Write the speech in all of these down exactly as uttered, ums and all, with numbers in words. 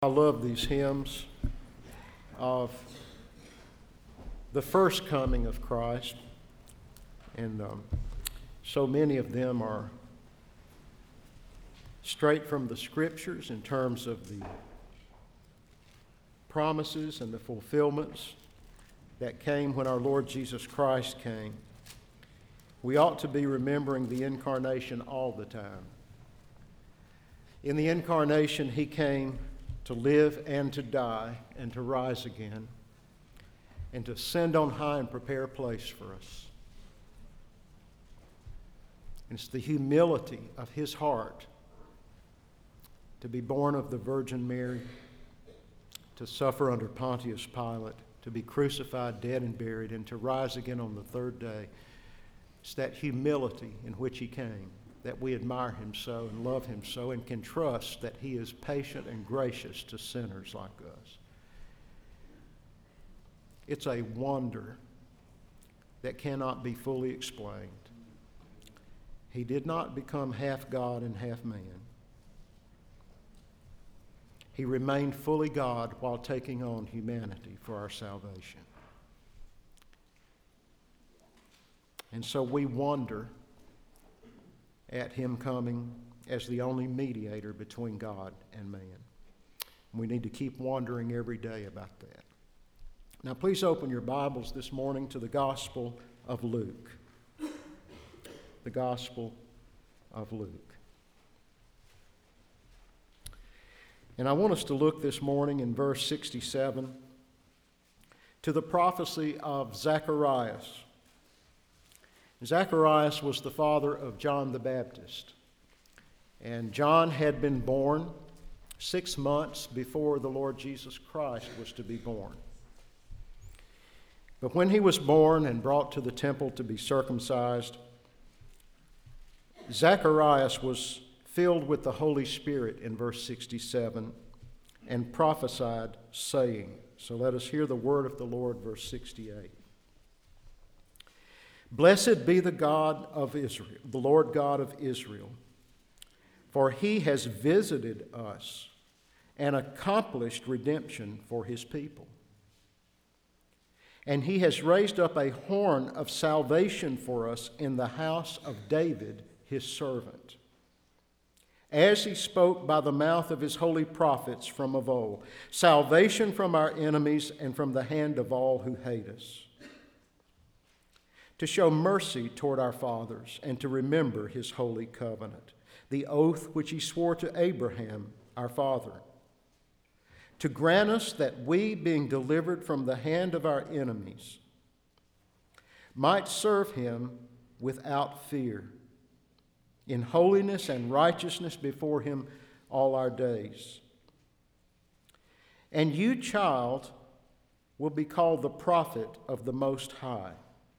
I love these hymns of the first coming of Christ, and um, so many of them are straight from the Scriptures in terms of the promises and the fulfillments that came when our Lord Jesus Christ came. We ought to be remembering the incarnation all the time. In the incarnation, He came to live and to die and to rise again and to ascend on high and prepare a place for us. And it's the humility of His heart to be born of the Virgin Mary, to suffer under Pontius Pilate, to be crucified, dead, and buried, and to rise again on the third day. It's that humility in which He came that we admire Him so and love Him so and can trust that He is patient and gracious to sinners like us. It's a wonder that cannot be fully explained. He did not become half God and half man. He remained fully God while taking on humanity for our salvation. And so we wonder at Him coming as the only mediator between God and man. We need to keep wondering every day about that. Now, please open your Bibles this morning to the Gospel of Luke. The Gospel of Luke. And I want us to look this morning in verse sixty-seven to the prophecy of Zacharias. Zacharias was the father of John the Baptist. And John had been born six months before the Lord Jesus Christ was to be born. But when he was born and brought to the temple to be circumcised, Zacharias was filled with the Holy Spirit in verse sixty-seven and prophesied, saying, so let us hear the word of the Lord, verse sixty-eight. Blessed be the God of Israel, the Lord God of Israel, for He has visited us and accomplished redemption for His people. And He has raised up a horn of salvation for us in the house of David, His servant, as He spoke by the mouth of His holy prophets from of old, salvation from our enemies and from the hand of all who hate us, to show mercy toward our fathers and to remember His holy covenant, the oath which He swore to Abraham, our father, to grant us that we, being delivered from the hand of our enemies, might serve Him without fear, in holiness and righteousness before Him all our days. And you, child, will be called the prophet of the Most High.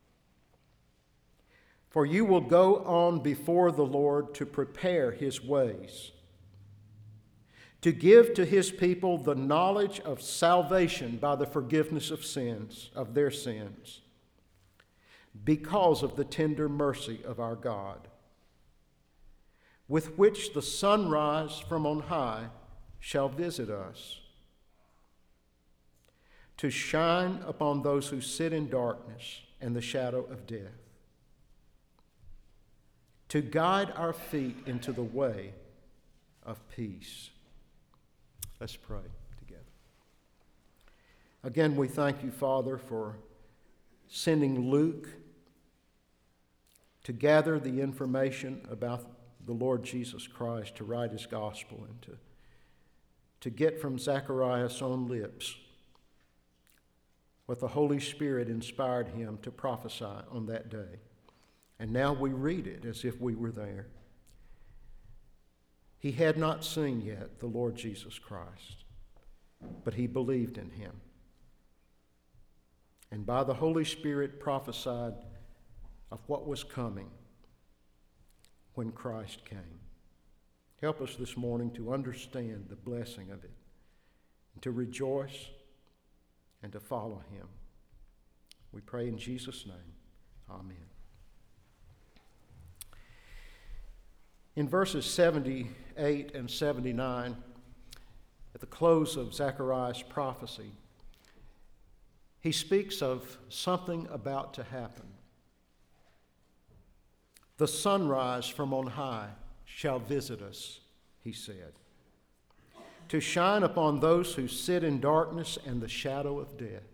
For you will go on before the Lord to prepare His ways, to give to His people the knowledge of salvation by the forgiveness of sins, of their sins, because of the tender mercy of our God, with which the sunrise from on high shall visit us, to shine upon those who sit in darkness and the shadow of death, to guide our feet into the way of peace. Let's pray together. Again, we thank You, Father, for sending Luke to gather the information about the Lord Jesus Christ, to write His gospel and to, to get from Zacharias' own lips what the Holy Spirit inspired him to prophesy on that day. And now we read it as if we were there. He had not seen yet the Lord Jesus Christ, but he believed in Him. And by the Holy Spirit prophesied of what was coming when Christ came. Help us this morning to understand the blessing of it, and to rejoice and to follow Him. We pray in Jesus' name. Amen. In verses seventy-eight and seventy-nine, the close of Zechariah's prophecy, he speaks of something about to happen. The sunrise from on high shall visit us, he said, to shine upon those who sit in darkness and the shadow of death,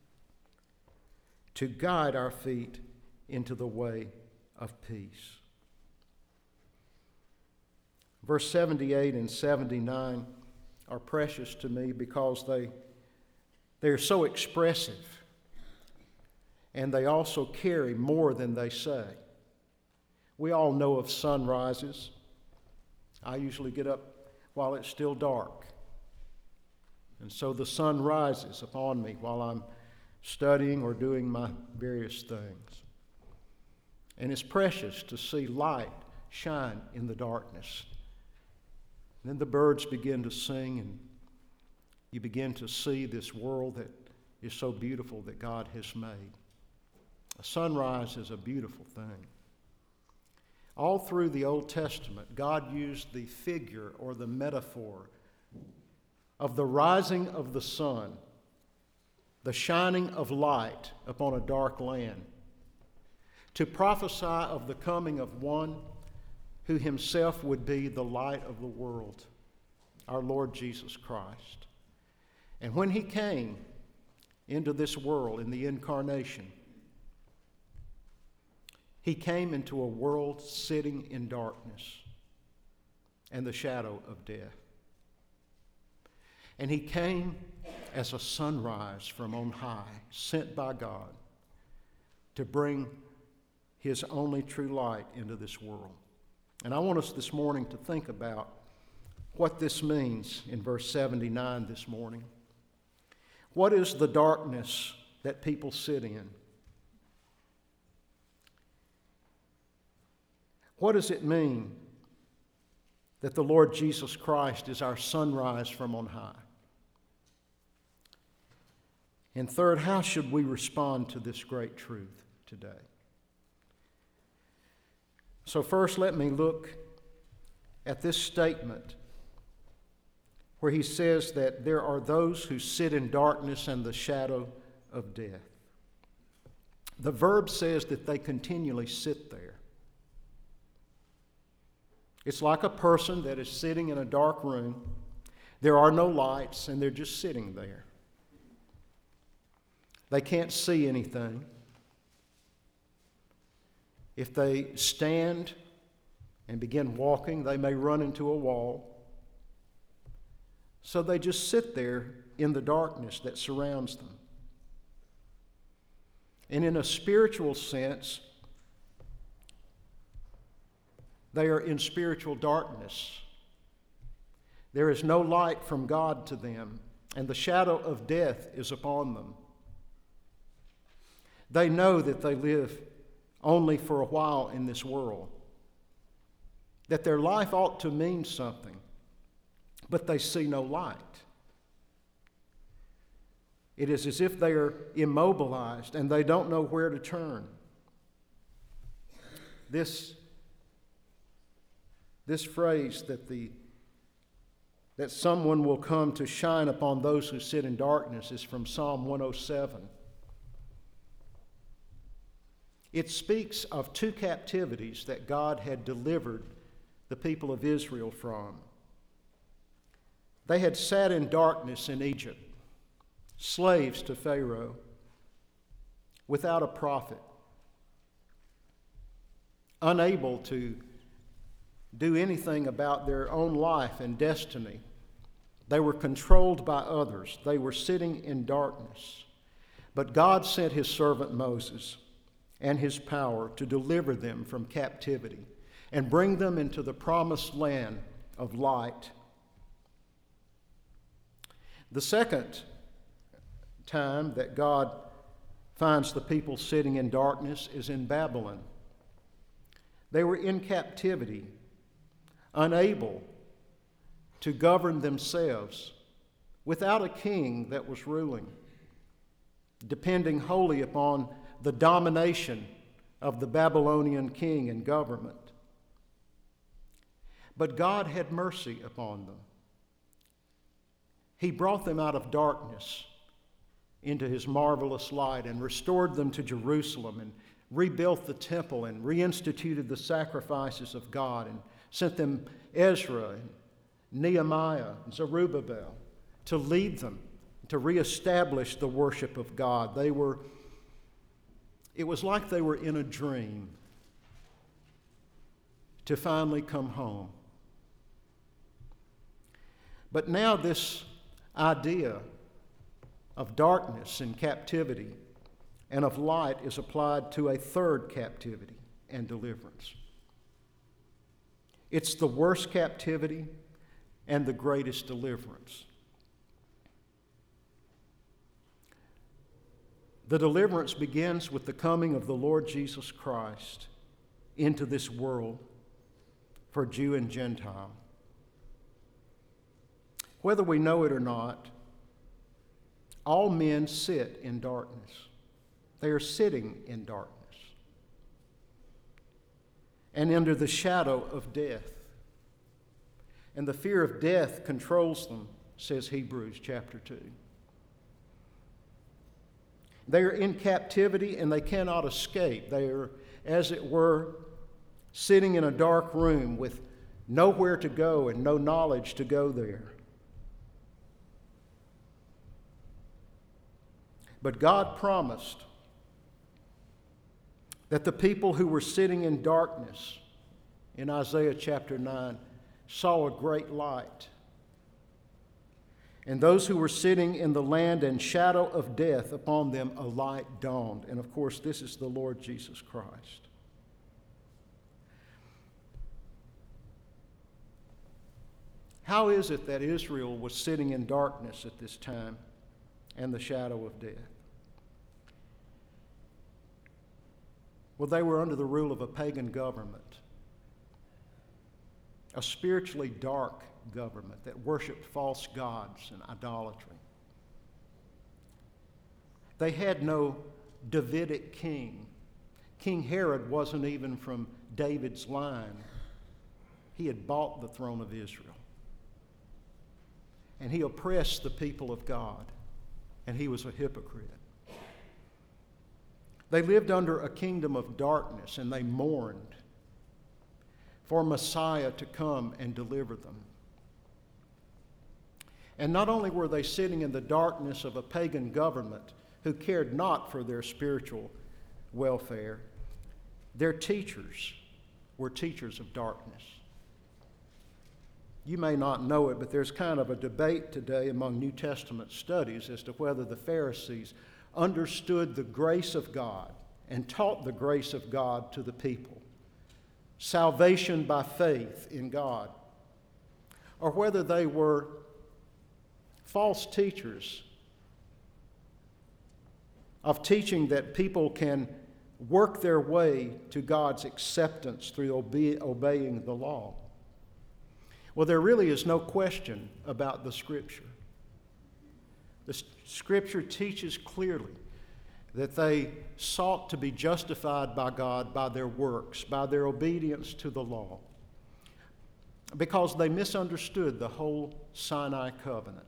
to guide our feet into the way of peace. Verse seventy-eight and seventy-nine are precious to me because they, they are so expressive, and they also carry more than they say. We all know of sunrises. I usually get up while it's still dark, and so the sun rises upon me while I'm studying or doing my various things. And it's precious to see light shine in the darkness. And then the birds begin to sing, and you begin to see this world that is so beautiful that God has made. A sunrise is a beautiful thing. All through the Old Testament, God used the figure or the metaphor of the rising of the sun, the shining of light upon a dark land, to prophesy of the coming of one who himself would be the light of the world, our Lord Jesus Christ. And when he came into this world in the incarnation, he came into a world sitting in darkness and the shadow of death. And he came as a sunrise from on high, sent by God to bring his only true light into this world. And I want us this morning to think about what this means in verse seventy-nine this morning. What is the darkness that people sit in? What does it mean that the Lord Jesus Christ is our sunrise from on high? And third, how should we respond to this great truth today? So first, let me look at this statement where he says that there are those who sit in darkness and the shadow of death. The verb says that they continually sit there. It's like a person that is sitting in a dark room. There are no lights, and they're just sitting there. They can't see anything. If they stand and begin walking, they may run into a wall. So they just sit there in the darkness that surrounds them. And in a spiritual sense, they are in spiritual darkness. There is no light from God to them, and the shadow of death is upon them. They know that they live only for a while in this world, that their life ought to mean something, but they see no light. It is as if they are immobilized and they don't know where to turn. This, this phrase that the that someone will come to shine upon those who sit in darkness is from Psalm one oh seven. It speaks of two captivities that God had delivered the people of Israel from. They had sat in darkness in Egypt, slaves to Pharaoh, without a prophet, unable to do anything about their own life and destiny. They were controlled by others. They were sitting in darkness. But God sent his servant Moses and his power to deliver them from captivity and bring them into the promised land of light. The second time that God finds the people sitting in darkness is in Babylon. They were in captivity, unable to govern themselves, without a king that was ruling, depending wholly upon the domination of the Babylonian king and government. But God had mercy upon them. He brought them out of darkness into his marvelous light and restored them to Jerusalem and rebuilt the temple and reinstituted the sacrifices of God and sent them Ezra and Nehemiah and Zerubbabel to lead them, to reestablish the worship of God. They were, it was like they were in a dream to finally come home. But now this idea of darkness and captivity and of light is applied to a third captivity and deliverance. It's the worst captivity and the greatest deliverance. The deliverance begins with the coming of the Lord Jesus Christ into this world for Jew and Gentile. Whether we know it or not, all men sit in darkness. They are sitting in darkness and under the shadow of death. And the fear of death controls them, says Hebrews chapter two. They are in captivity and they cannot escape. They are, as it were, sitting in a dark room with nowhere to go and no knowledge to go there. But God promised that the people who were sitting in darkness in Isaiah chapter nine saw a great light. And those who were sitting in the land and shadow of death, upon them a light dawned. And of course, this is the Lord Jesus Christ. How is it that Israel was sitting in darkness at this time and the shadow of death? Well, they were under the rule of a pagan government, a spiritually dark government that worshiped false gods and idolatry. They had no Davidic king. King Herod wasn't even from David's line. He had bought the throne of Israel. And he oppressed the people of God, and he was a hypocrite. They lived under a kingdom of darkness, and they mourned for Messiah to come and deliver them. And not only were they sitting in the darkness of a pagan government who cared not for their spiritual welfare, their teachers were teachers of darkness. You may not know it, but there's kind of a debate today among New Testament studies as to whether the Pharisees understood the grace of God and taught the grace of God to the people, salvation by faith in God, or whether they were false teachers of teaching that people can work their way to God's acceptance through obe- obeying the law. Well, there really is no question about the Scripture. The Scripture teaches clearly that they sought to be justified by God by their works, by their obedience to the law, because they misunderstood the whole Sinai covenant.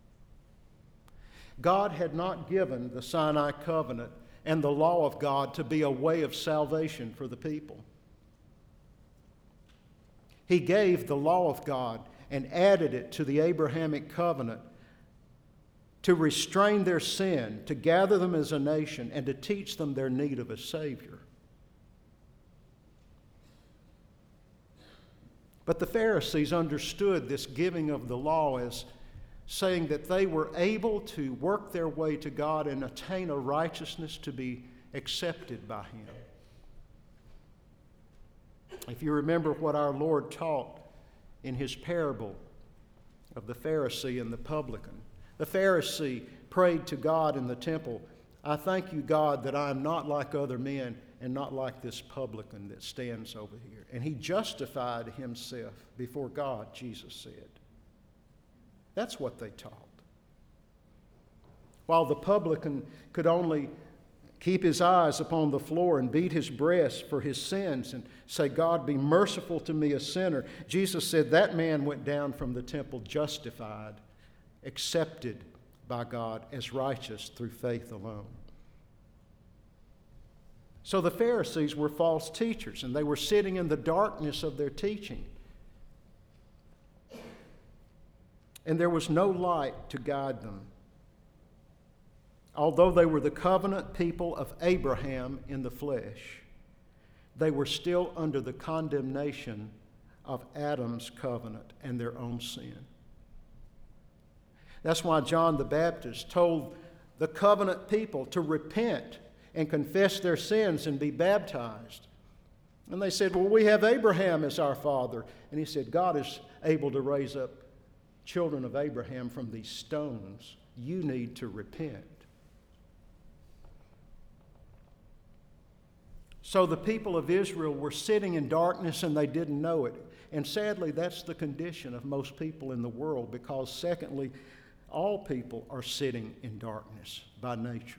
God had not given the Sinai covenant and the law of God to be a way of salvation for the people. He gave the law of God and added it to the Abrahamic covenant to restrain their sin, to gather them as a nation, and to teach them their need of a Savior. But the Pharisees understood this giving of the law as saying that they were able to work their way to God and attain a righteousness to be accepted by Him. If you remember what our Lord taught in His parable of the Pharisee and the publican, the Pharisee prayed to God in the temple, "I thank you, God, that I am not like other men and not like this publican that stands over here." And he justified himself before God, Jesus said. That's what they taught. While the publican could only keep his eyes upon the floor and beat his breast for his sins and say, "God, be merciful to me, a sinner," Jesus said that man went down from the temple justified accepted by God as righteous through faith alone. So the Pharisees were false teachers, and they were sitting in the darkness of their teaching. And there was no light to guide them. Although they were the covenant people of Abraham in the flesh, they were still under the condemnation of Adam's covenant and their own sin. That's why John the Baptist told the covenant people to repent and confess their sins and be baptized. And they said, well, we have Abraham as our father. And he said, God is able to raise up children of Abraham from these stones. You need to repent. So the people of Israel were sitting in darkness and they didn't know it. And sadly, that's the condition of most people in the world, because secondly, all people are sitting in darkness by nature.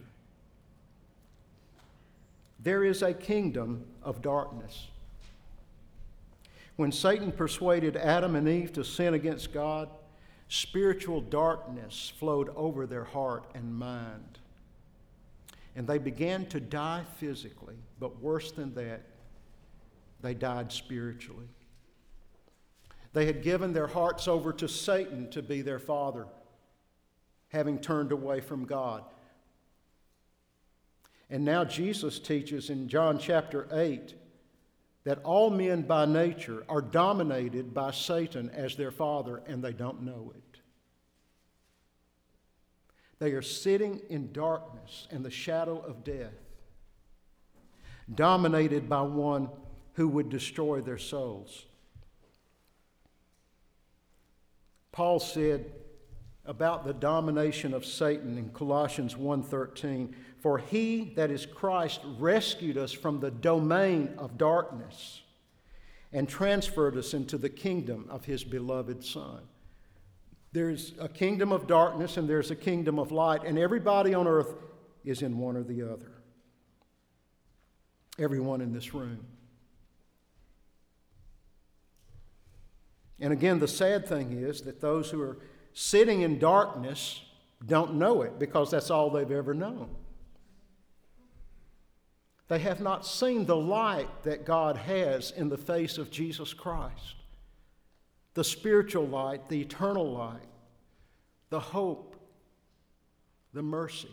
There is a kingdom of darkness. When Satan persuaded Adam and Eve to sin against God, spiritual darkness flowed over their heart and mind. And they began to die physically, but worse than that, they died spiritually. They had given their hearts over to Satan to be their father, having turned away from God. And now Jesus teaches in John chapter eight that all men by nature are dominated by Satan as their father, and they don't know it. They are sitting in darkness and the shadow of death, dominated by one who would destroy their souls. Paul said about the domination of Satan in Colossians one thirteen, "For he, that is Christ, rescued us from the domain of darkness and transferred us into the kingdom of his beloved Son." There's a kingdom of darkness and there's a kingdom of light, and everybody on earth is in one or the other. Everyone in this room. And again, the sad thing is that those who are sitting in darkness don't know it, because that's all they've ever known. They have not seen the light that God has in the face of Jesus Christ. The spiritual light, the eternal light, the hope, the mercy.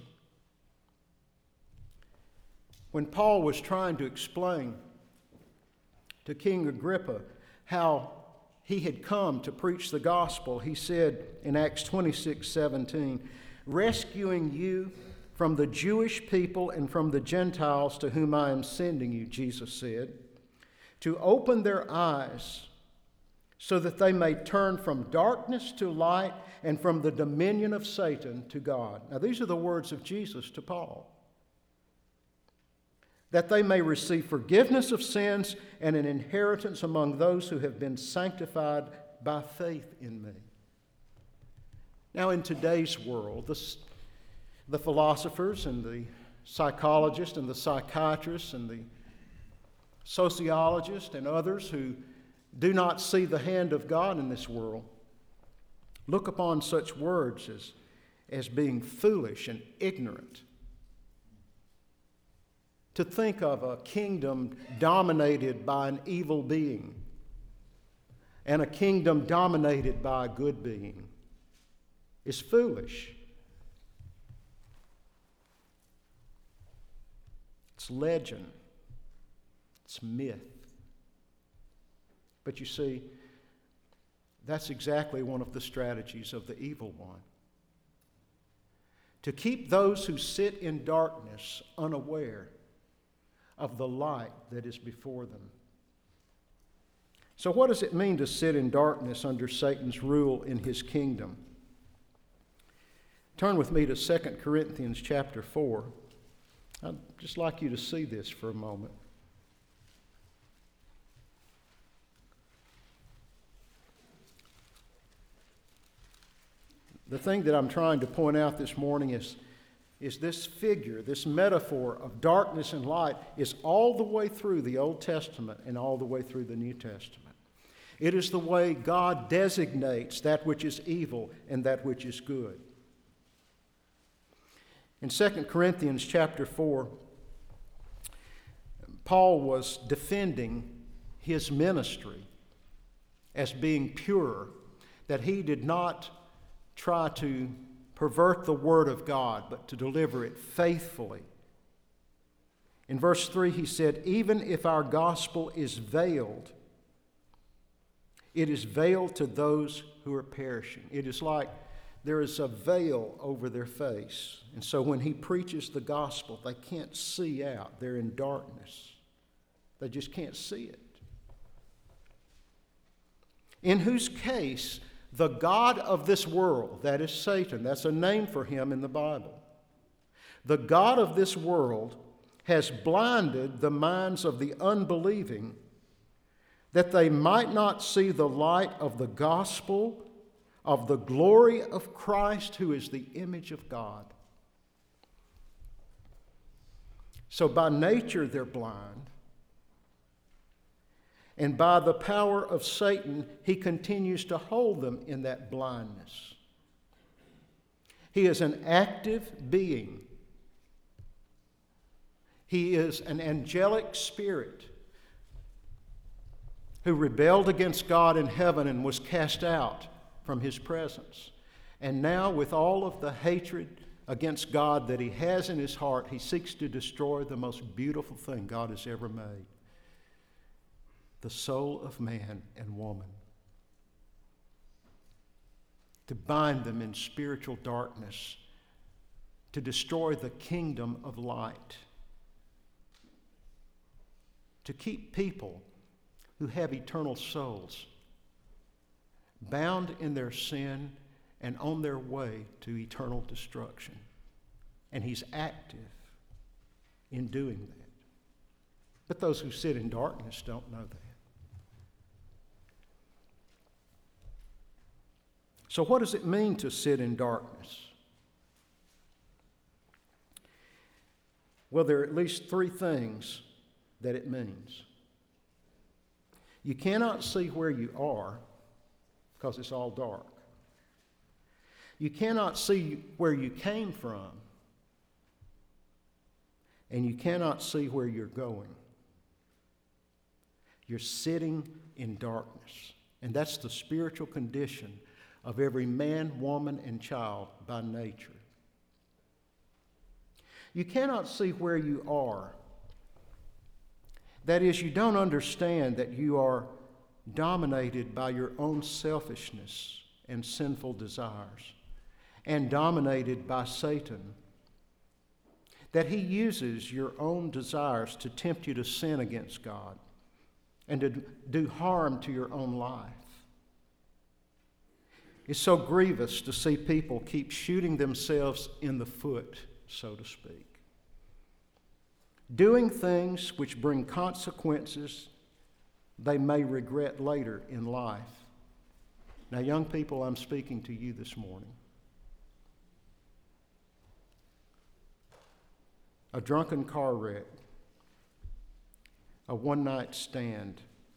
When Paul was trying to explain to King Agrippa how he had come to preach the gospel, he said in Acts twenty-six seventeen, "Rescuing you from the Jewish people and from the Gentiles to whom I am sending you," Jesus said, "to open their eyes so that they may turn from darkness to light and from the dominion of Satan to God." Now, these are the words of Jesus to Paul. "That they may receive forgiveness of sins and an inheritance among those who have been sanctified by faith in me." Now, in today's world, the, the philosophers and the psychologists and the psychiatrists and the sociologists and others who do not see the hand of God in this world look upon such words as, as being foolish and ignorant. To think of a kingdom dominated by an evil being and a kingdom dominated by a good being is foolish. It's legend. It's myth. But you see, that's exactly one of the strategies of the evil one. To keep those who sit in darkness unaware of the light that is before them. So what does it mean to sit in darkness under Satan's rule in his kingdom? Turn with me to Second Corinthians chapter four. I'd just like you to see this for a moment. The thing that I'm trying to point out this morning is, is this figure, this metaphor of darkness and light is all the way through the Old Testament and all the way through the New Testament. It is the way God designates that which is evil and that which is good. In Second Corinthians chapter four, Paul was defending his ministry as being pure, that he did not try to pervert the word of God, but to deliver it faithfully. In verse three, he said, even if our gospel is veiled, it is veiled to those who are perishing. It is like there is a veil over their face. And so when he preaches the gospel, they can't see out. They're in darkness. They just can't see it. In whose case, the God of this world, that is Satan, that's a name for him in the Bible. The God of this world has blinded the minds of the unbelieving, that they might not see the light of the gospel of the glory of Christ, who is the image of God. So by nature they're blind, and by the power of Satan, he continues to hold them in that blindness. He is an active being. He is an angelic spirit who rebelled against God in heaven and was cast out from his presence. And now, with all of the hatred against God that he has in his heart, he seeks to destroy the most beautiful thing God has ever made: the soul of man and woman. To bind them in spiritual darkness, to destroy the kingdom of light, to keep people who have eternal souls bound in their sin and on their way to eternal destruction. And he's active in doing that. But those who sit in darkness don't know that. So what does it mean to sit in darkness? Well, there are at least three things that it means. You cannot see where you are because it's all dark. You cannot see where you came from, and you cannot see where you're going. You're sitting in darkness, and that's the spiritual condition of every man, woman, and child by nature. You cannot see where you are. That is, you don't understand that you are dominated by your own selfishness and sinful desires, and dominated by Satan. That he uses your own desires to tempt you to sin against God and to do harm to your own life. It's so grievous to see people keep shooting themselves in the foot, so to speak, doing things which bring consequences they may regret later in life. Now, young people, I'm speaking to you this morning. A drunken car wreck, a one-night stand,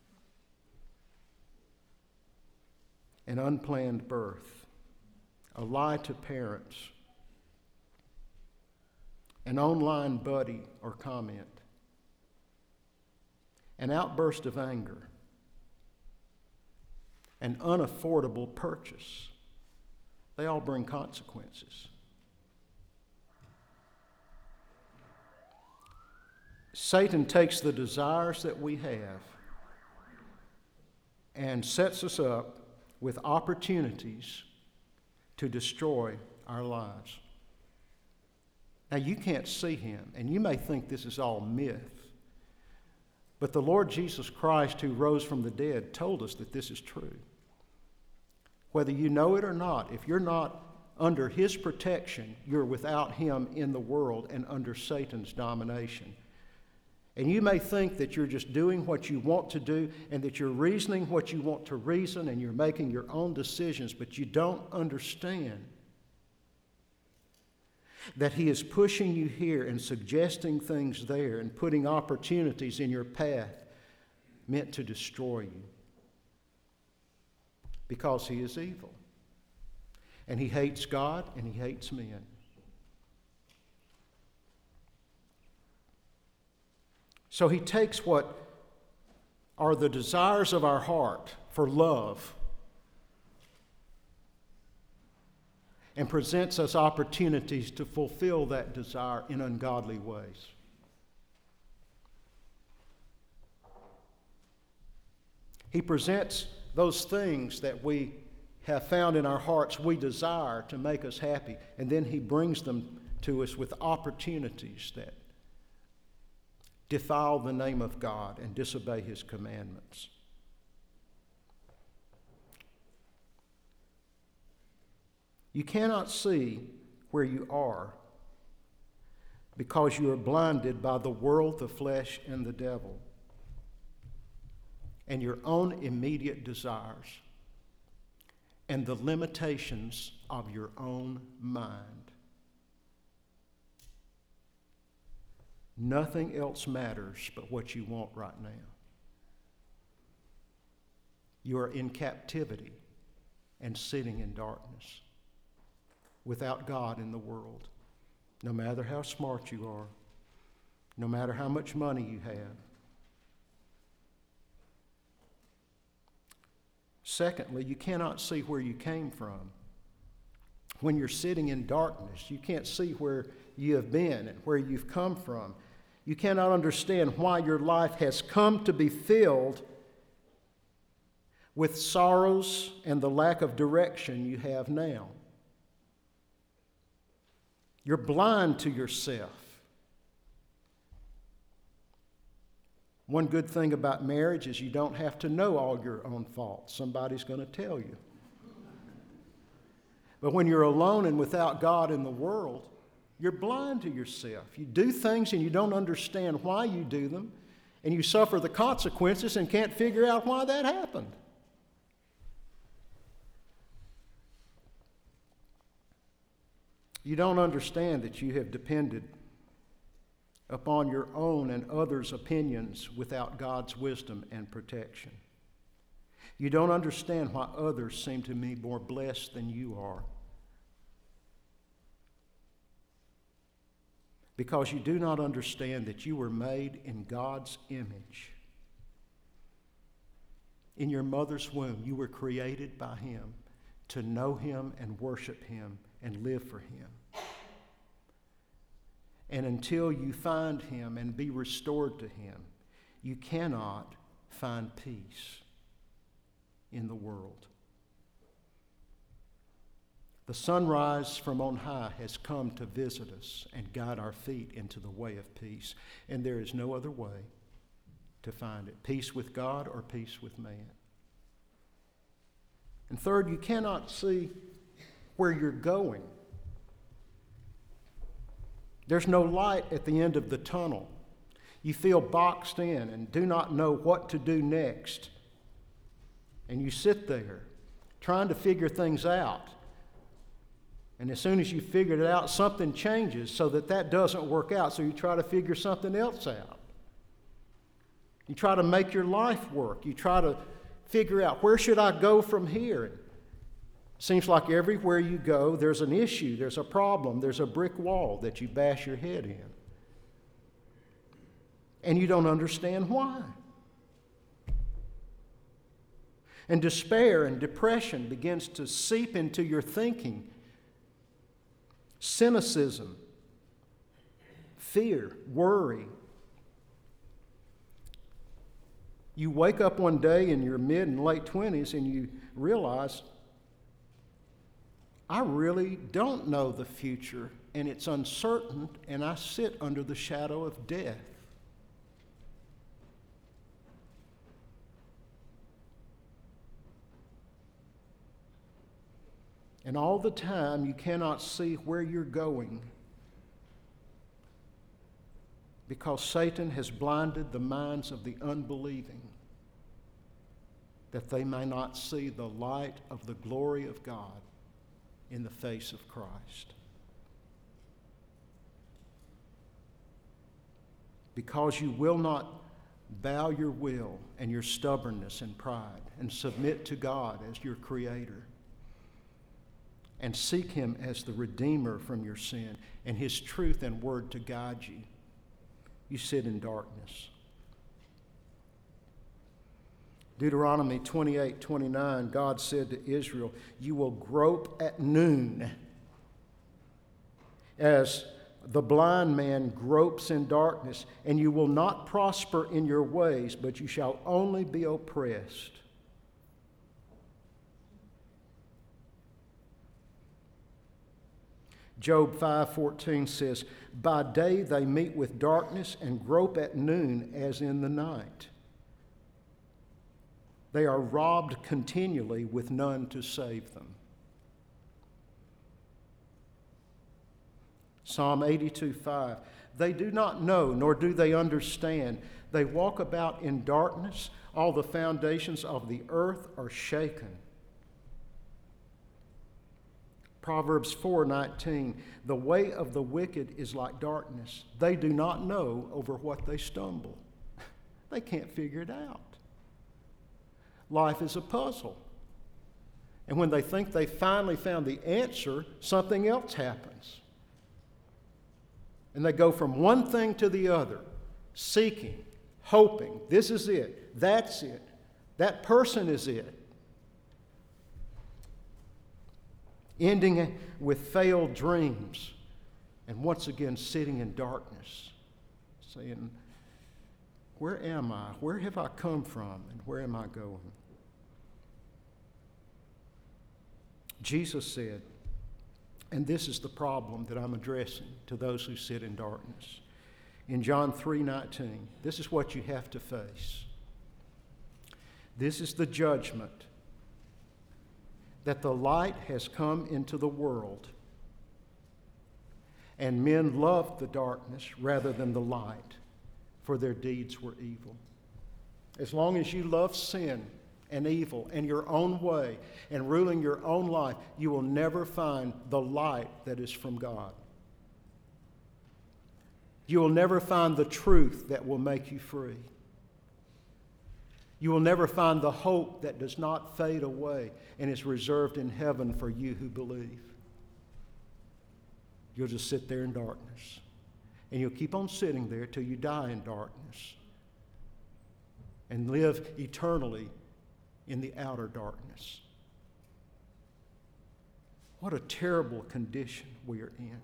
an unplanned birth, a lie to parents, an online buddy or comment, an outburst of anger, an unaffordable purchase. They all bring consequences. Satan takes the desires that we have and sets us up with opportunities to destroy our lives. Now, you can't see him, and you may think this is all myth, but the Lord Jesus Christ, who rose from the dead, told us that this is true. Whether you know it or not, if you're not under his protection, you're without him in the world and under Satan's domination. And you may think that you're just doing what you want to do and that you're reasoning what you want to reason and you're making your own decisions, but you don't understand that he is pushing you here and suggesting things there and putting opportunities in your path meant to destroy you. because he is evil. And he hates God and he hates men. So he takes what are the desires of our heart for love and presents us opportunities to fulfill that desire in ungodly ways. He presents those things that we have found in our hearts we desire to make us happy, and then he brings them to us with opportunities that defile the name of God and disobey his commandments. You cannot see where you are because you are blinded by the world, the flesh, and the devil, and your own immediate desires, and the limitations of your own mind. Nothing else matters but what you want right now. You are in captivity and sitting in darkness without God in the world, no matter how smart you are, no matter how much money you have. Secondly, you cannot see where you came from. When you're sitting in darkness, you can't see where you have been and where you've come from. You cannot understand why your life has come to be filled with sorrows and the lack of direction you have now. You're blind to yourself. One good thing about marriage is you don't have to know all your own faults. Somebody's going to tell you. But when you're alone and without God in the world, you're blind to yourself. You do things and you don't understand why you do them, and you suffer the consequences and can't figure out why that happened. You don't understand that you have depended upon your own and others' opinions without God's wisdom and protection. You don't understand why others seem to be more blessed than you are. Because you do not understand that you were made in God's image. In your mother's womb, you were created by him to know him and worship him and live for him. And until you find him and be restored to him, you cannot find peace in the world. The sunrise from on high has come to visit us and guide our feet into the way of peace. And there is no other way to find it. Peace with God or peace with man. And third, you cannot see where you're going. There's no light at the end of the tunnel. You feel boxed in and do not know what to do next. And you sit there trying to figure things out. And as soon as you figured it out, something changes so that that doesn't work out. So you try to figure something else out. You try to make your life work. You try to figure out, where should I go from here? It seems like everywhere you go, there's an issue, there's a problem, there's a brick wall that you bash your head in. And you don't understand why. And despair and depression begins to seep into your thinking. Cynicism, fear, worry. You wake up one day in your mid and late twenties and you realize, I really don't know the future, and it's uncertain, and I sit under the shadow of death. And all the time, you cannot see where you're going because Satan has blinded the minds of the unbelieving, that they may not see the light of the glory of God in the face of Christ. Because you will not bow your will and your stubbornness and pride and submit to God as your Creator and seek Him as the Redeemer from your sin and His truth and word to guide you, you sit in darkness. Deuteronomy twenty-eight twenty-nine, God said to Israel, you will grope at noon as the blind man gropes in darkness, and you will not prosper in your ways, but you shall only be oppressed. Job five fourteen says, by day they meet with darkness and grope at noon as in the night. They are robbed continually with none to save them. Psalm eighty-two five, they do not know, nor do they understand. They walk about in darkness. All the foundations of the earth are shaken. Proverbs four nineteen, the way of the wicked is like darkness. They do not know over what they stumble. They can't figure it out. Life is a puzzle. And when they think they finally found the answer, something else happens. And they go from one thing to the other, seeking, hoping, this is it, that's it, that person is it. Ending with failed dreams, and once again sitting in darkness, saying, where am I? Where have I come from? And where am I going? Jesus said, and this is the problem that I'm addressing to those who sit in darkness. In John three nineteen, this is what you have to face. This is the judgment, that the light has come into the world, and men loved the darkness rather than the light, for their deeds were evil. As long as you love sin and evil and your own way and ruling your own life, you will never find the light that is from God. You will never find the truth that will make you free. You will never find the hope that does not fade away and is reserved in heaven for you who believe. You'll just sit there in darkness. And you'll keep on sitting there till you die in darkness and live eternally in the outer darkness. What a terrible condition we are in.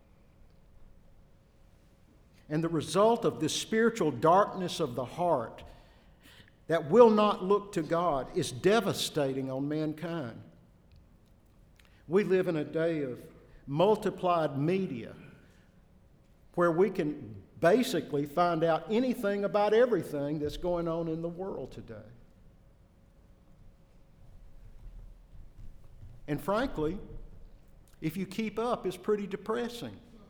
And the result of this spiritual darkness of the heart that will not look to God is devastating on mankind. We live in a day of multiplied media where we can basically find out anything about everything that's going on in the world today. And frankly, if you keep up, it's pretty depressing.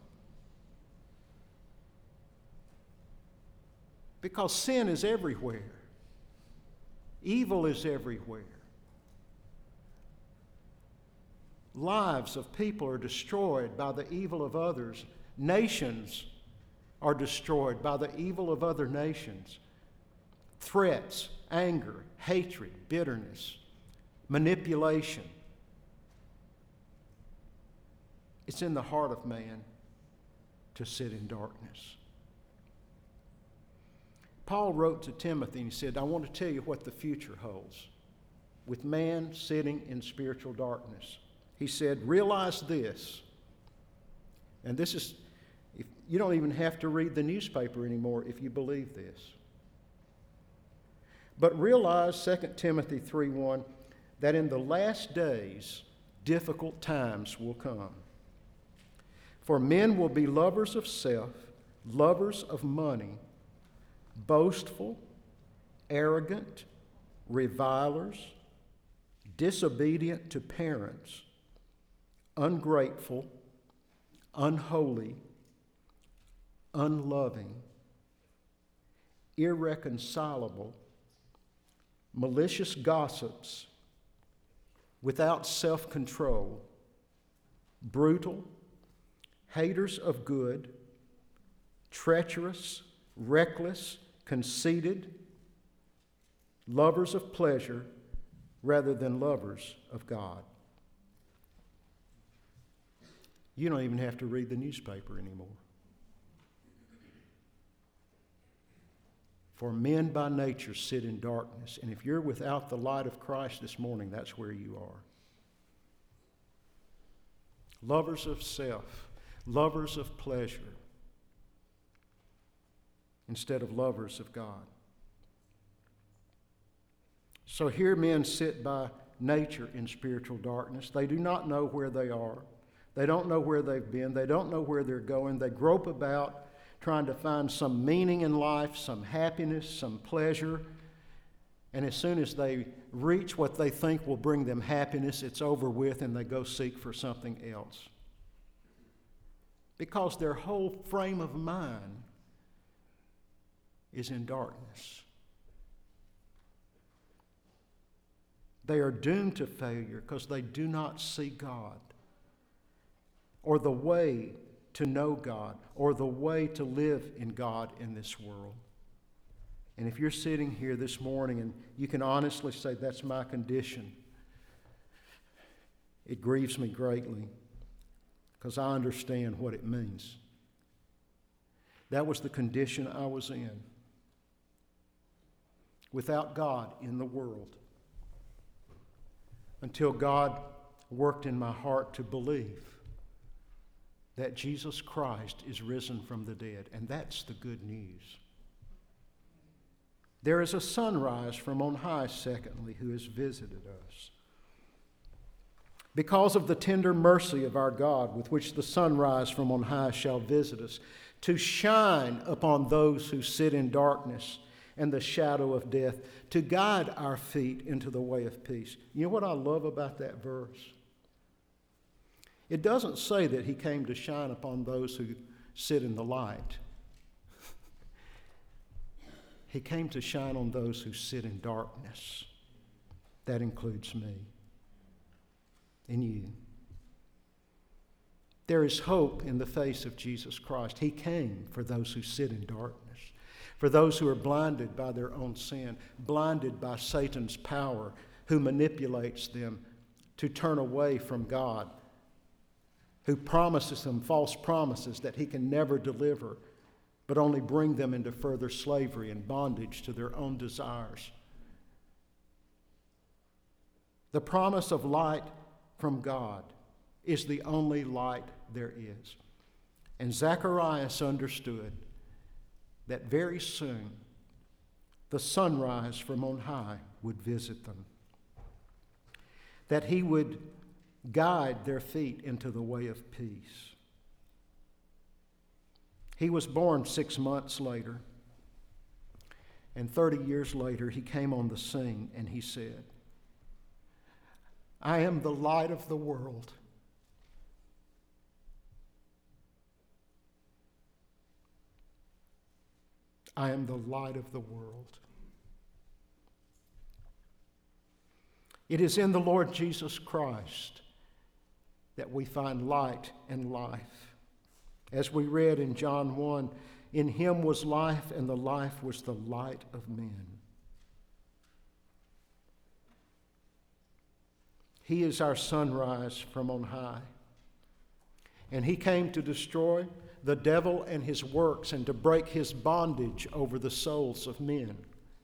Because sin is everywhere. Evil is everywhere. Lives of people are destroyed by the evil of others. Nations are destroyed by the evil of other nations. Threats, anger, hatred, bitterness, manipulation. It's in the heart of man to sit in darkness. Paul wrote to Timothy and he said, I want to tell you what the future holds with man sitting in spiritual darkness. He said, realize this, and this is, if, you don't even have to read the newspaper anymore if you believe this. But realize, Second Timothy three one, that in the last days difficult times will come. For men will be lovers of self, lovers of money, boastful, arrogant, revilers, disobedient to parents, ungrateful, unholy, unloving, irreconcilable, malicious gossips, without self-control, brutal, haters of good, treacherous, reckless, conceited, lovers of pleasure rather than lovers of God. You don't even have to read the newspaper anymore. For men by nature sit in darkness, and if you're without the light of Christ this morning, that's where you are. Lovers of self, lovers of pleasure, instead of lovers of God. So here men sit by nature in spiritual darkness. They do not know where they are. They don't know where they've been. They don't know where they're going. They grope about trying to find some meaning in life, some happiness, some pleasure. And as soon as they reach what they think will bring them happiness, it's over with and they go seek for something else. Because their whole frame of mind is in darkness. They are doomed to failure because they do not see God or the way to know God or the way to live in God in this world. And if you're sitting here this morning and you can honestly say, that's my condition, it grieves me greatly because I understand what it means. That was the condition I was in. Without God in the world. Until God worked in my heart to believe that Jesus Christ is risen from the dead. And that's the good news. There is a sunrise from on high, secondly, who has visited us. Because of the tender mercy of our God, with which the sunrise from on high shall visit us, to shine upon those who sit in darkness and the shadow of death, to guide our feet into the way of peace. You know what I love about that verse? It doesn't say that he came to shine upon those who sit in the light. He came to shine on those who sit in darkness. That includes me and you. There is hope in the face of Jesus Christ. He came for those who sit in darkness, for those who are blinded by their own sin, blinded by Satan's power, who manipulates them to turn away from God, who promises them false promises that he can never deliver, but only bring them into further slavery and bondage to their own desires. The promise of light from God is the only light there is. And Zacharias understood that very soon the sunrise from on high would visit them, that he would guide their feet into the way of peace. He was born six months later, and thirty years later he came on the scene and he said, I am the light of the world. I am the light of the world. It is in the Lord Jesus Christ that we find light and life. As we read in John one, in him was life, and the life was the light of men. He is our sunrise from on high. And he came to destroy the devil and his works and to break his bondage over the souls of men.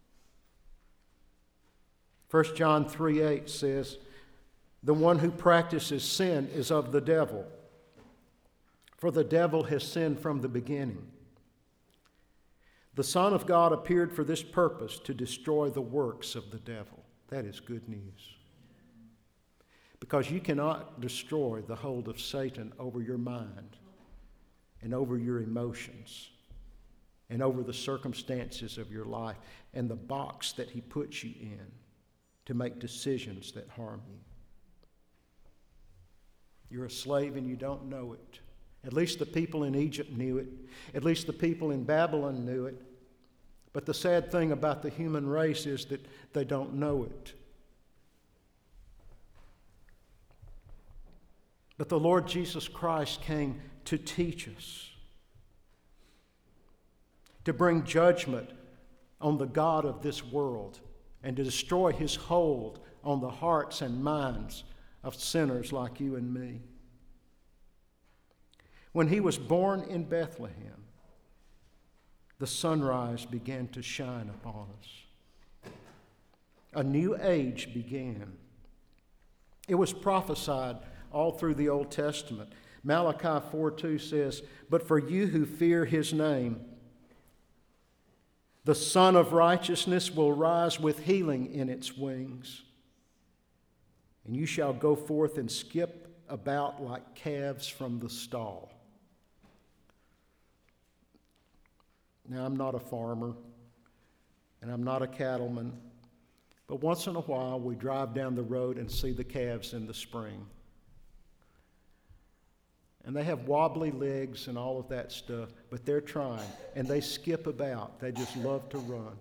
First John three eight says, the one who practices sin is of the devil, for the devil has sinned from the beginning. The Son of God appeared for this purpose, to destroy the works of the devil. That is good news. Because you cannot destroy the hold of Satan over your mind and over your emotions and over the circumstances of your life and the box that he puts you in to make decisions that harm you. You're a slave and you don't know it. At least the people in Egypt knew it. At least the people in Babylon knew it. But the sad thing about the human race is that they don't know it. But the Lord Jesus Christ came to teach us, to bring judgment on the God of this world and to destroy his hold on the hearts and minds of sinners like you and me. When he was born in Bethlehem, the sunrise began to shine upon us. A new age began. It was prophesied all through the Old Testament. Malachi four two says, "But for you who fear his name, the Son of Righteousness will rise with healing in its wings, and you shall go forth and skip about like calves from the stall." Now, I'm not a farmer, and I'm not a cattleman, but once in a while we drive down the road and see the calves in the spring. And they have wobbly legs and all of that stuff, but they're trying, and they skip about. They just love to run.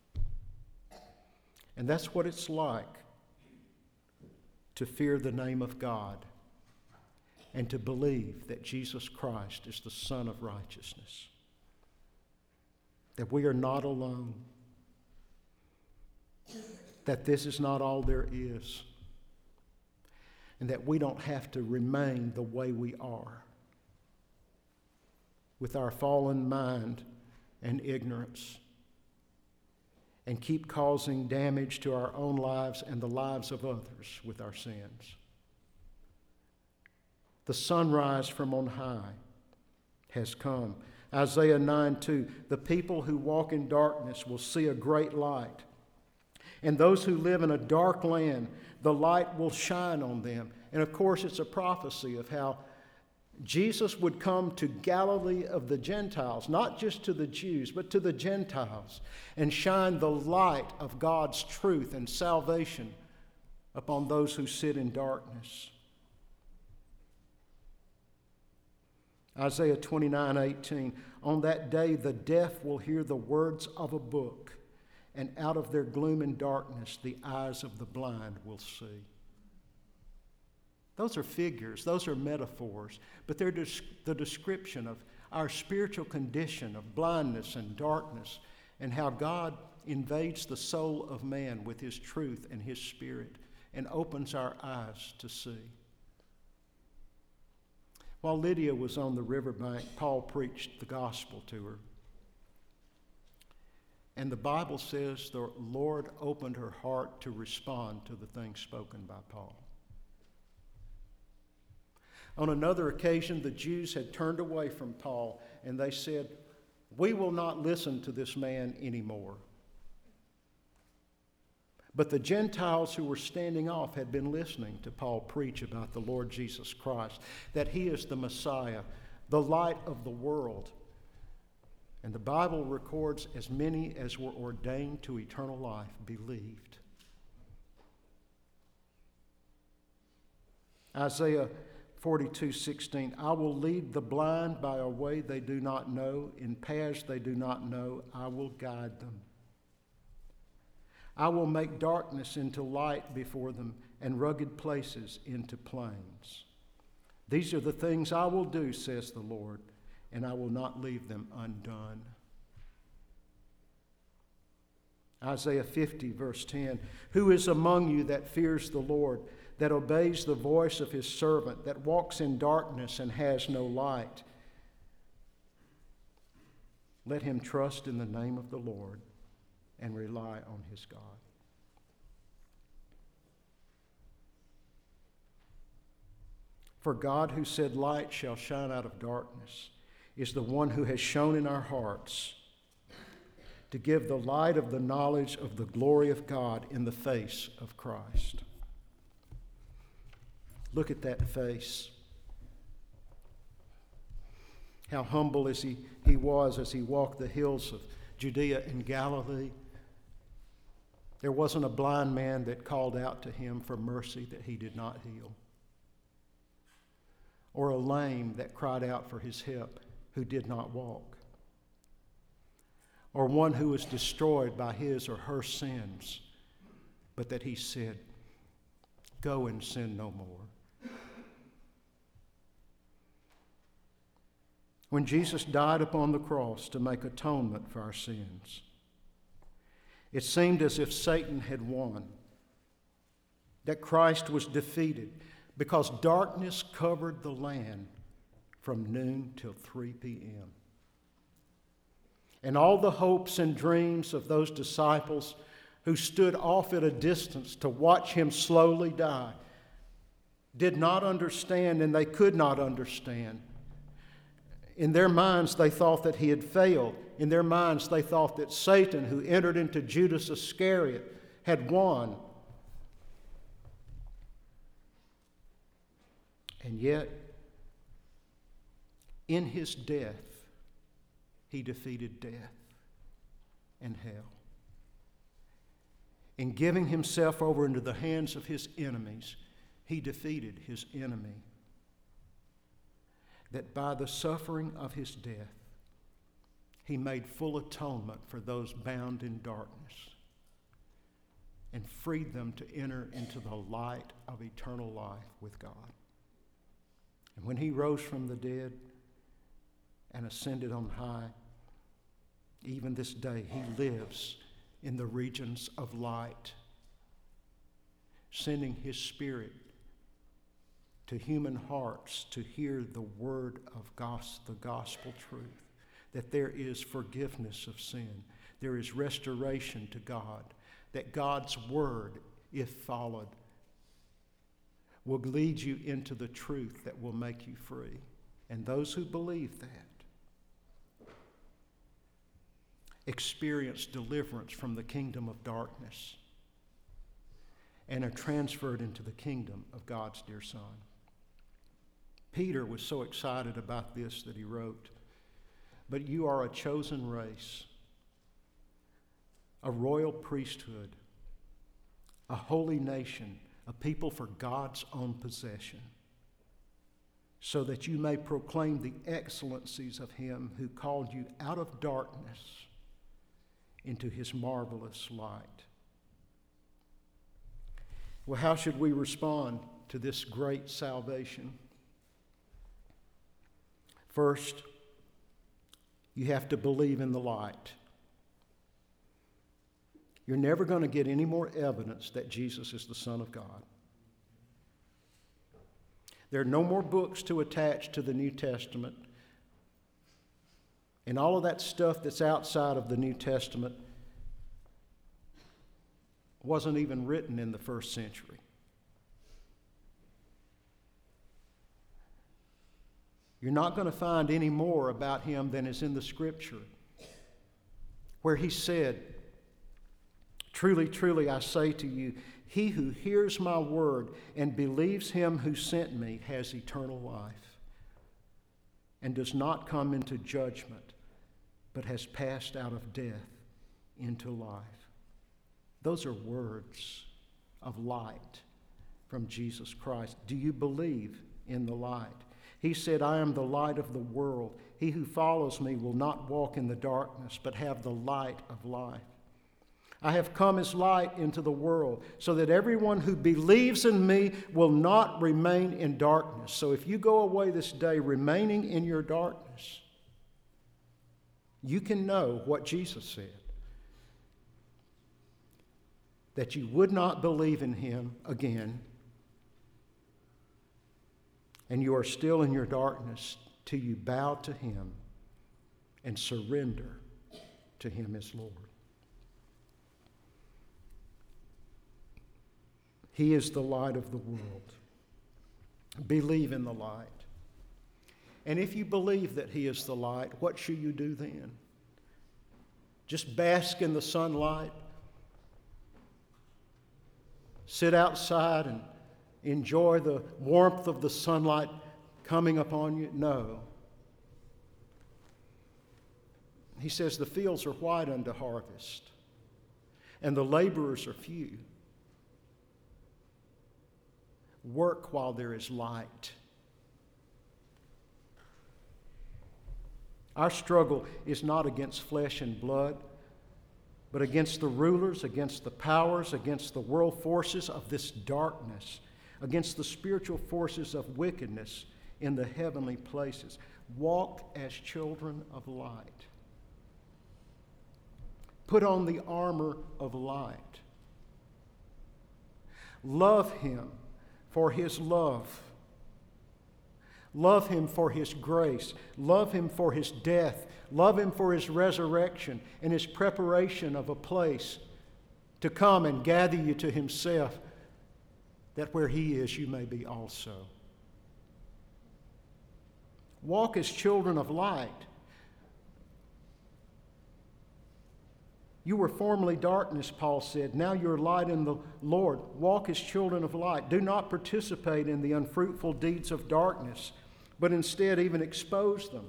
And that's what it's like to fear the name of God and to believe that Jesus Christ is the Son of Righteousness, that we are not alone, that this is not all there is, and that we don't have to remain the way we are with our fallen mind and ignorance and keep causing damage to our own lives and the lives of others with our sins. The sunrise from on high has come. Isaiah nine two, "The people who walk in darkness will see a great light. And those who live in a dark land, the light will shine on them." And of course, it's a prophecy of how Jesus would come to Galilee of the Gentiles, not just to the Jews, but to the Gentiles, and shine the light of God's truth and salvation upon those who sit in darkness. Isaiah twenty-nine eighteen, "On that day the deaf will hear the words of a book, and out of their gloom and darkness the eyes of the blind will see." Those are figures, those are metaphors, but they're des- the description of our spiritual condition of blindness and darkness and how God invades the soul of man with his truth and his spirit and opens our eyes to see. While Lydia was on the riverbank, Paul preached the gospel to her. And the Bible says the Lord opened her heart to respond to the things spoken by Paul. On another occasion, the Jews had turned away from Paul, and they said, "We will not listen to this man anymore." But the Gentiles who were standing off had been listening to Paul preach about the Lord Jesus Christ, that he is the Messiah, the light of the world. And the Bible records as many as were ordained to eternal life believed. Isaiah forty-two sixteen, "I will lead the blind by a way they do not know, in paths they do not know, I will guide them. I will make darkness into light before them, and rugged places into plains. These are the things I will do, says the Lord, and I will not leave them undone." Isaiah fifty, verse ten, "Who is among you that fears the Lord, that obeys the voice of his servant, that walks in darkness and has no light? Let him trust in the name of the Lord and rely on his God." For God, who said, "Light shall shine out of darkness," is the one who has shone in our hearts to give the light of the knowledge of the glory of God in the face of Christ. Look at that face. How humble as he, he was as he walked the hills of Judea and Galilee. There wasn't a blind man that called out to him for mercy that he did not heal, or a lame that cried out for his help who did not walk, or one who was destroyed by his or her sins, but that he said, "Go and sin no more." When Jesus died upon the cross to make atonement for our sins, It seemed as if Satan had won, that Christ was defeated, because darkness covered the land from noon till three p.m. And all the hopes and dreams of those disciples who stood off at a distance to watch him slowly die did not understand, and they could not understand. In their minds, they thought that he had failed. In their minds, they thought that Satan, who entered into Judas Iscariot, had won. And yet, in his death, he defeated death and hell. In giving himself over into the hands of his enemies, he defeated his enemy. That by the suffering of his death, he made full atonement for those bound in darkness and freed them to enter into the light of eternal life with God. And when he rose from the dead and ascended on high, even this day he lives in the regions of light, sending his Spirit to human hearts to hear the word of gos- the gospel truth, that there is forgiveness of sin, there is restoration to God, that God's word, if followed, will lead you into the truth that will make you free. And those who believe that experience deliverance from the kingdom of darkness and are transferred into the kingdom of God's dear Son. Peter was so excited about this that he wrote, "But you are a chosen race, a royal priesthood, a holy nation, a people for God's own possession, so that you may proclaim the excellencies of him who called you out of darkness into his marvelous light." Well, how should we respond to this great salvation? First, you have to believe in the light. You're never going to get any more evidence that Jesus is the Son of God. There are no more books to attach to the New Testament. And all of that stuff that's outside of the New Testament wasn't even written in the first century. You're not going to find any more about him than is in the Scripture, where he said, "Truly, truly, I say to you, he who hears my word and believes him who sent me has eternal life and does not come into judgment, but has passed out of death into life." Those are words of light from Jesus Christ. Do you believe in the light? He said, "I am the light of the world. He who follows me will not walk in the darkness, but have the light of life. I have come as light into the world, so that everyone who believes in me will not remain in darkness." So if you go away this day remaining in your darkness, you can know what Jesus said, that you would not believe in him again, and you are still in your darkness till you bow to him and surrender to him as Lord. He is the light of the world. Believe in the light. And if you believe that he is the light, what should you do then? Just bask in the sunlight? Sit outside and enjoy the warmth of the sunlight coming upon you? No. He says the fields are white unto harvest, and the laborers are few. Work while there is light. Our struggle is not against flesh and blood, but against the rulers, against the powers, against the world forces of this darkness, against the spiritual forces of wickedness in the heavenly places. Walk as children of light. Put on the armor of light. Love Him for His love. Love Him for His grace. Love Him for His death. Love Him for His resurrection and His preparation of a place to come and gather you to Himself, that where He is, you may be also. Walk as children of light. You were formerly darkness, Paul said. Now you're light in the Lord. Walk as children of light. Do not participate in the unfruitful deeds of darkness, but instead even expose them.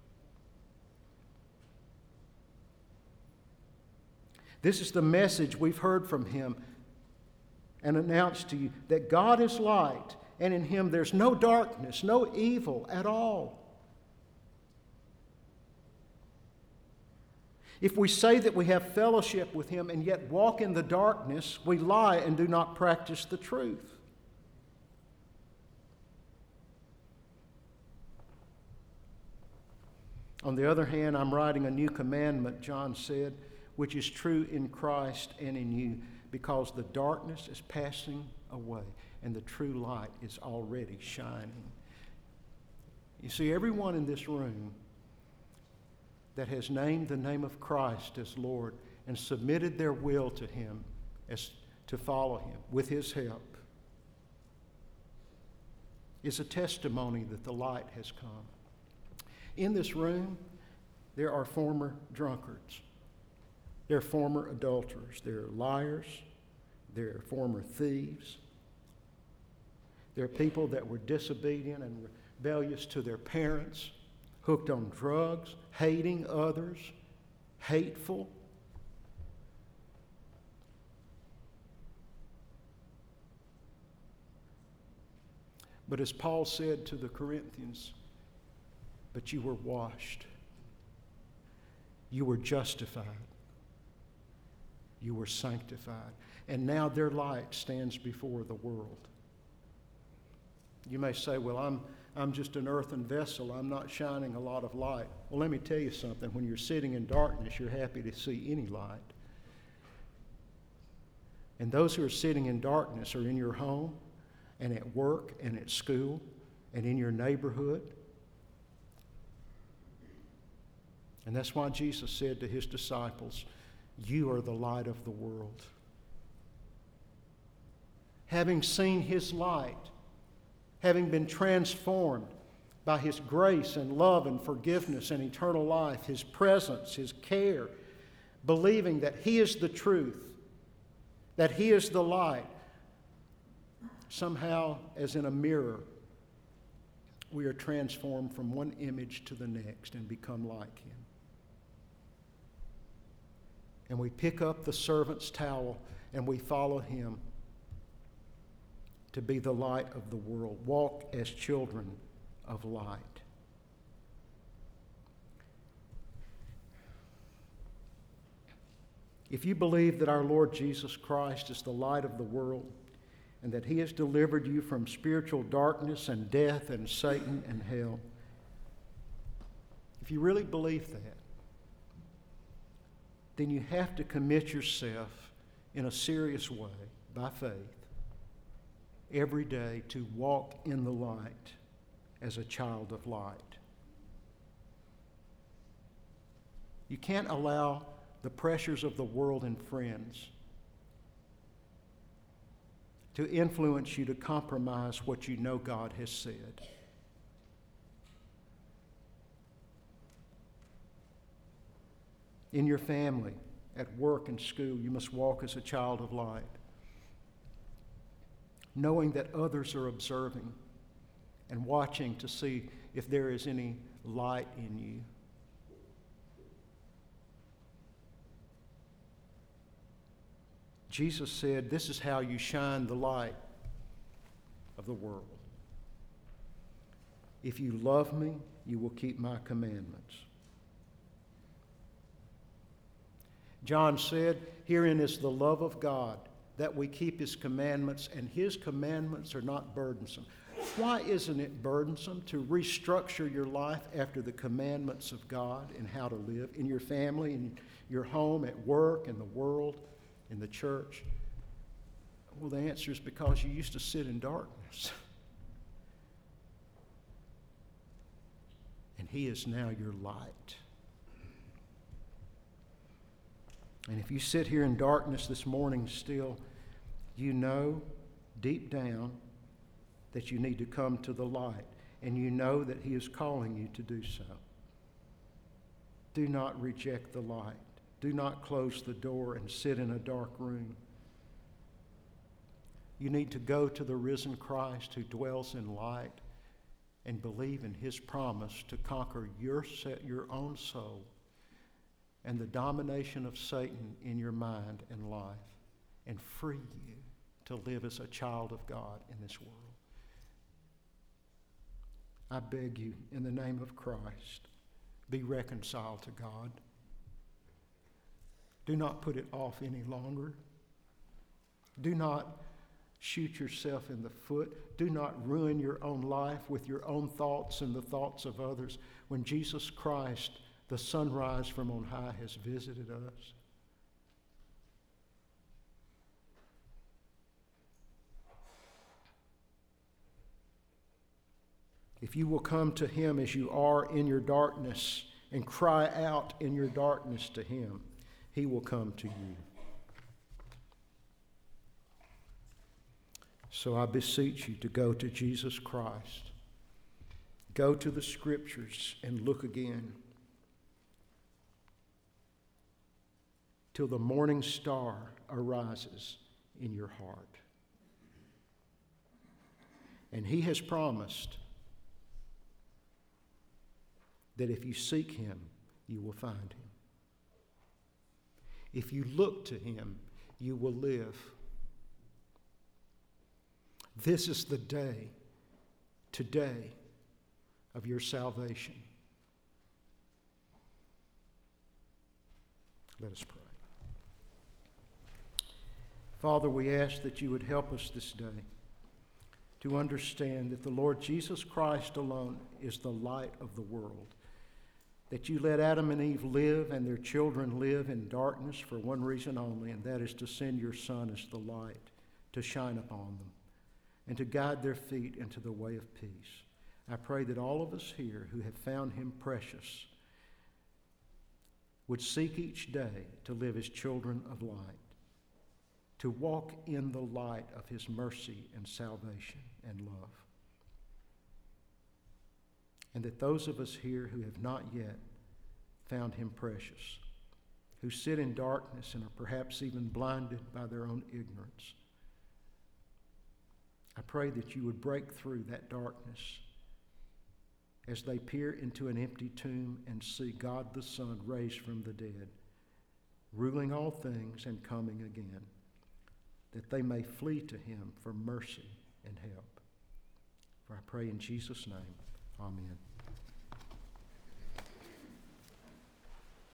This is the message we've heard from Him and announced to you, that God is light, and in Him there's no darkness, no evil at all. If we say that we have fellowship with Him and yet walk in the darkness, we lie and do not practice the truth. On the other hand, I'm writing a new commandment, John said, which is true in Christ and in you, because the darkness is passing away and the true light is already shining. You see, everyone in this room that has named the name of Christ as Lord and submitted their will to Him as to follow Him with His help is a testimony that the light has come. In this room, there are former drunkards. There are former adulterers. There are liars. There are former thieves. There are people that were disobedient and rebellious to their parents, hooked on drugs, hating others, hateful. But as Paul said to the Corinthians, but you were washed, you were justified, you were sanctified, and now their light stands before the world. You may say, well, I'm I'm just an earthen vessel. I'm not shining a lot of light. Well, let me tell you something. When you're sitting in darkness, you're happy to see any light. And those who are sitting in darkness are in your home and at work and at school and in your neighborhood. And that's why Jesus said to His disciples, you are the light of the world. Having seen His light, having been transformed by His grace and love and forgiveness and eternal life, His presence, His care, believing that He is the truth, that He is the light, somehow, as in a mirror, we are transformed from one image to the next and become like Him. And we pick up the servant's towel and we follow Him to be the light of the world. Walk as children of light. If you believe that our Lord Jesus Christ is the light of the world and that He has delivered you from spiritual darkness and death and Satan and hell, if you really believe that, then you have to commit yourself in a serious way by faith every day to walk in the light as a child of light. You can't allow the pressures of the world and friends to influence you to compromise what you know God has said. In your family, at work and school, you must walk as a child of light, knowing that others are observing and watching to see if there is any light in you. Jesus said, this is how you shine the light of the world. If you love me, you will keep my commandments. John said, herein is the love of God, that we keep His commandments, and His commandments are not burdensome. Why isn't it burdensome to restructure your life after the commandments of God and how to live in your family, in your home, at work, in the world, in the church? Well, the answer is because you used to sit in darkness. And He is now your light. And if you sit here in darkness this morning still, you know deep down that you need to come to the light. And you know that He is calling you to do so. Do not reject the light. Do not close the door and sit in a dark room. You need to go to the risen Christ who dwells in light and believe in His promise to conquer your, your own soul and the domination of Satan in your mind and life, and free you to live as a child of God in this world. I beg you, in the name of Christ, be reconciled to God. Do not put it off any longer. Do not shoot yourself in the foot. Do not ruin your own life with your own thoughts and the thoughts of others when Jesus Christ, the sunrise from on high, has visited us. If you will come to Him as you are in your darkness and cry out in your darkness to Him, He will come to you. So I beseech you to go to Jesus Christ. Go to the Scriptures and look again till the morning star arises in your heart. And He has promised that if you seek Him, you will find Him. If you look to Him, you will live. This is the day, today, of your salvation. Let us pray. Father, we ask that you would help us this day to understand that the Lord Jesus Christ alone is the light of the world. That you let Adam and Eve live and their children live in darkness for one reason only, and that is to send your Son as the light to shine upon them and to guide their feet into the way of peace. I pray that all of us here who have found Him precious would seek each day to live as children of light, to walk in the light of His mercy and salvation and love. And that those of us here who have not yet found Him precious, who sit in darkness and are perhaps even blinded by their own ignorance, I pray that you would break through that darkness as they peer into an empty tomb and see God the Son raised from the dead, ruling all things and coming again, that they may flee to Him for mercy and help. For I pray in Jesus' name, amen.